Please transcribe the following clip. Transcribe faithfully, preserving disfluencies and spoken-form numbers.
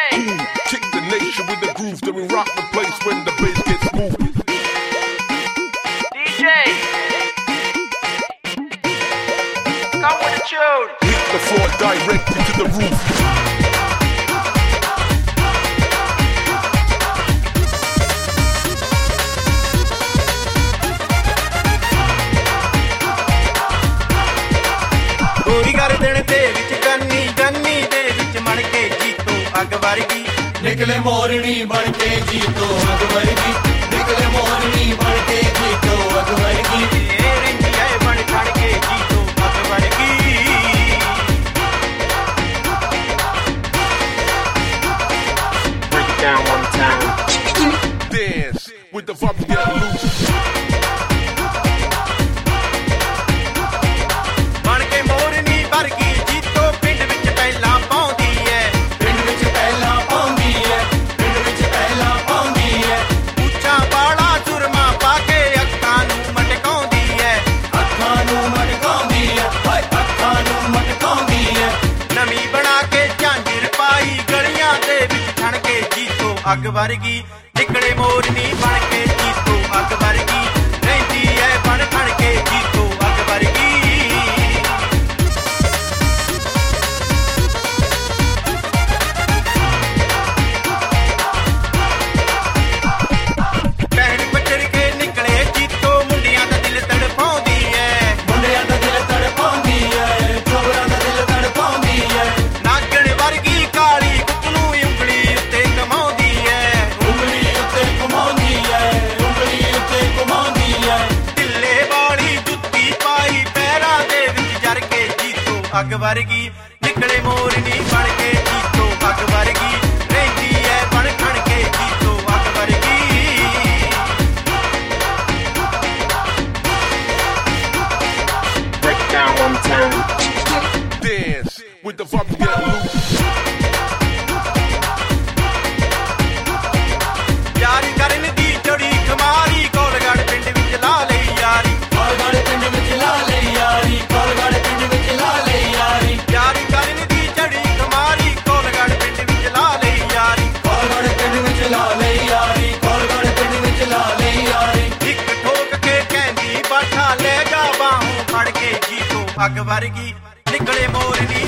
Kick the nation with the groove, then we rock the place when the bass gets moving. D J, come with the tune. Hit the floor directly to the roof. ਗੋਰੀ ਗਰਦਨ ਦੇ ਵਿੱਚ ਗੰਨੀ ਗੰਨੀ ਦੇ ਵਿੱਚ ਮਣ ਕੇ ਜੀਤੋ ਅੱਗ ਵਰਗੀ ਨਿਕਲੇ ਮੋਰਣੀ ਬਣ ਕੇ ਜੀਤੋ ਅੱਗ ਵਰਗੀ ਨਿਕਲੇ ਮੋਰਣੀ ਬਣ ਕੇ ਜੀਤੋ ਅੱਗ ਵਰਗੀ ਇਹ ਰਿੰਦੀ ਐ ਬਣ ਖੜ ਕੇ ਜੀਤੋ ਅੱਗ ਵਰਗੀ Break it down one time. Dance with the vibe, get loose. ਬਣ ਕੇ ਮੋਰਨੀ ਵਰਗੀ ਜੀਤੋ ਪਿੰਡ ਵਿੱਚ ਪਹਿਲਾਂ ਪਾਉਂਦੀ ਐ ਪਿੰਡ ਵਿੱਚ ਪਹਿਲਾਂ ਪਾਉਂਦੀ ਐ ਪਿੰਡ ਵਿੱਚ ਪਹਿਲਾਂ ਪਾਉਂਦੀ ਐ ਉੱਚਾ ਬਾਲਾ ਚੁਰਮਾ ਪਾ ਕੇ ਅੱਖਾਂ ਨੂੰ ਮਟਕਾਉਂਦੀ ਐ ਅੱਖਾਂ ਨੂੰ ਮਟਕਾਉਂਦੀ ਐ ਓਏ ਅੱਖਾਂ ਨੂੰ ਮਟਕਾਉਂਦੀ ਐ ਨਵੀਂ ਬਣਾ ਕੇ ਝਾਂਜਰ ਪਾਈ ਗਲੀਆਂ ਦੇ ਵਿੱਚ ਛਣ ਕੇ ਜੀਤੋ ਅੱਗ ਵਰਗੀ ਨਿਕਲੇ ਮੋਰਨੀ ਬਣ ਕੇ ਜੀਤੋ ਅੱਗ ਵਰਗੀ ਰਹਿੰਦੀ ਐ ਬਣ ਖੜ ਕੇ ਜੀਤੋ ਅੱਗ ਵਰਗੀ ਭੈਣ ਪੱਟੜ ਕੇ ਨਿਕਲੇ ਜੀਤੋ ਮੁੰਡਿਆਂ ਦਾ ਦਿਲ ਤੜਪਾਉਂਦੀ ਐ ਮੁੰਡਿਆਂ ਦਾ ਦਿਲ ਤੜਪਾਉਂਦੀ ਐ ਚੋਰਾਂ ਦਾ ਦਿਲ ਤੜਪਾਉਂਦੀ ਐ ਨਾਗਣ ਵਰਗੀ ਕਾਲੀ ਕੁੱਤ ਨੂੰ ਉਂਗਲੀ ਉੱਤੇ ਕਮਾਉਂਦੀ ਐ ਉਂਗਲੀ ਉੱਤੇ ਘੁਮਾਉਂਦੀ ਐ ਉਂਗਲੀ ਉੱਤੇ ਘੁਮਾਉਂਦੀ ਐ ਢਿੱਲੇ ਵਾਲੀ ਜੁੱਤੀ ਪਾਈ ਪੈਰਾਂ ਦੇ ਵਿੱਚ ਜਰ ਕੇ ਜੀਤੋ ਅੱਗ ਵਰਗੀ ਨਿਕਲੇ ਮੋਰਨੀ ਬਣ ਕੇ ਜੀਤੋ ਅੱਗ ਵਰਗੀ ਰਹਿੰਦੀ ਐ ਬਣ ਖਣ ਕੇ ਜੀਤੋ ਅੱਗ ਵਰਗੀ Break it down one time. Dance with the vibe, get loose. ਯਾਰੀ ਕਰਨ ਦੀ ਜੜੀ ਖਮਾਰੀ ਕੋਲਗੜ ਪਿੰਡ ਵਿੱਚ ਲਾ ਲਈ ਯਾਰੀ ਕੋਲਗੜ ਪਿੰਡ ਵਿੱਚ ਲਾ ਲਈ ਯਾਰੀ ਕੋਲਗੜ ਪਿੰਡ ਵਿੱਚ ਲਾ ਲਈ ਯਾਰੀ ਯਾਰੀ ਕਰਨ ਦੀ ਜੜੀ ਖਮਾਰੀ ਕੋਲਗੜ ਪਿੰਡ ਵਿੱਚ ਲਾ ਲਈ ਯਾਰੀ ਕੋਲਗੜ ਪਿੰਡ ਵਿੱਚ ਲਾ ਲਈ ਯਾਰੀ ਕੋਲਗੜ ਪਿੰਡ ਵਿੱਚ ਲਾ ਲਈ ਯਾਰੀ ਇੱਕ ਠੋਕ ਕੇ ਕਹਿੰਦੀ ਬਾਠਾ ਲੈ ਜਾ ਬਾਹੋਂ ਫੜ ਕੇ ਜੀਤੋ ਅੱਗ ਵਰਗੀ ਨਿਕਲੇ ਮੋਰਨੀ